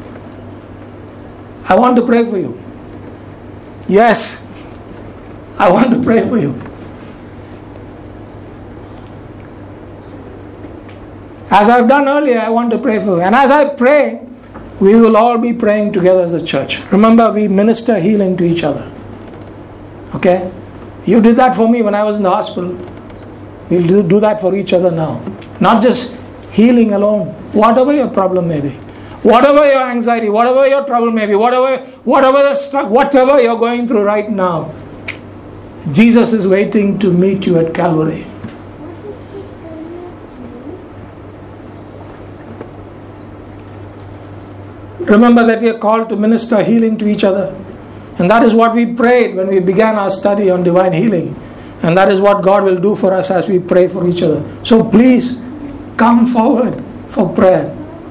I want to pray for you. Yes. I want to pray for you. As I've done earlier, I want to pray for you. And as I pray, we will all be praying together as a church. Remember, we minister healing to each other. Okay? You did that for me when I was in the hospital. We'll do that for each other now. Not just healing alone. Whatever your problem may be. Whatever your anxiety, whatever your trouble may be, whatever you're going through right now, Jesus is waiting to meet you at Calvary. Remember that we are called to minister healing to each other. And that is what we prayed when we began our study on divine healing. And that is what God will do for us as we pray for each other. So please, come forward for prayer.